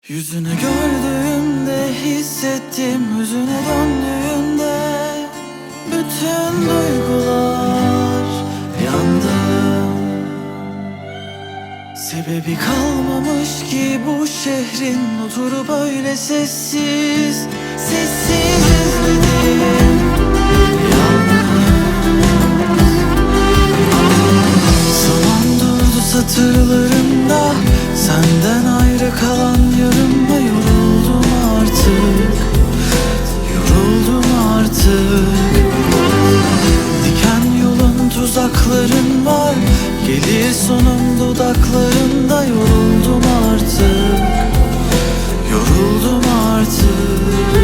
Yüzünü gördüğümde hissettim, yüzüne döndüğümde bütün duygular yandım. Sebebi kalmamış ki bu şehrin, oturup öyle sessiz sessiz izledim. Zaman durdu satırlarımda, senden ayrı kalan yarımda yoruldum artık, yoruldum artık. Diken yolun tuzakların var, gelir sonum dudaklarında. Yoruldum artık, yoruldum artık.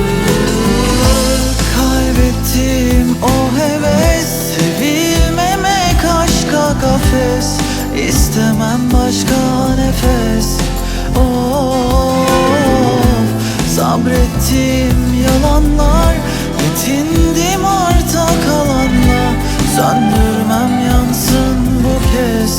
Kaybettim o heves, sevilmemek aşka kafes. İstemem başka nefes. Of, sabrettim yalanlar, yetindim arta kalanla. Söndürmem yansın bu kez.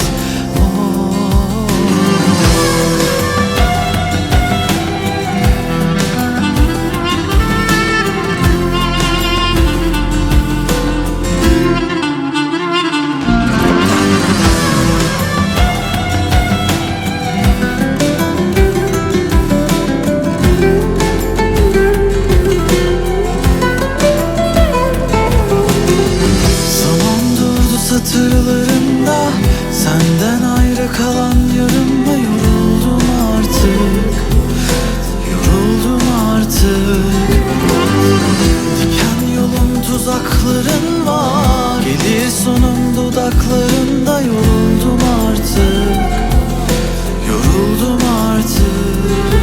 Satırlarımda senden ayrı kalan yarımda yoruldum artık, yoruldum artık. Diken yolun tuzakların var, gelir sonum dudaklarında. Yoruldum artık, yoruldum artık.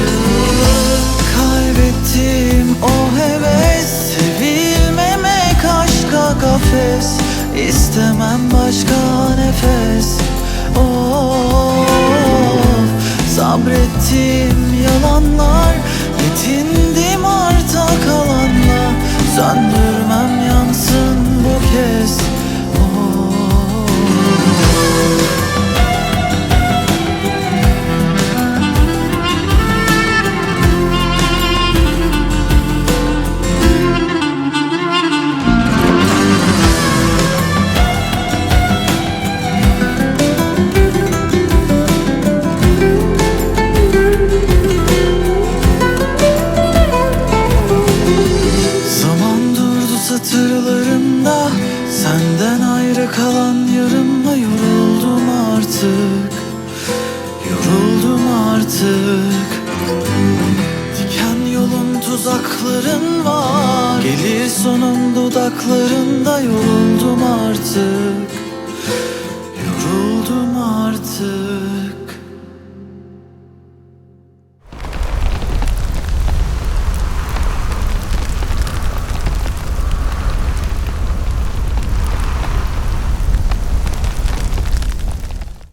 Kaybettim o heves, sevilmemek aşka kafes. İstemem başka nefes. Of, sabrettim yalanlar, yetindim arta kalanla. Söndürmem yansın bu kez. Satırlarımda senden ayrı kalan yarımda yoruldum artık, yoruldum artık. Diken yolun tuzakların var, gelir sonum dudaklarında. Yoruldum artık, yoruldum artık.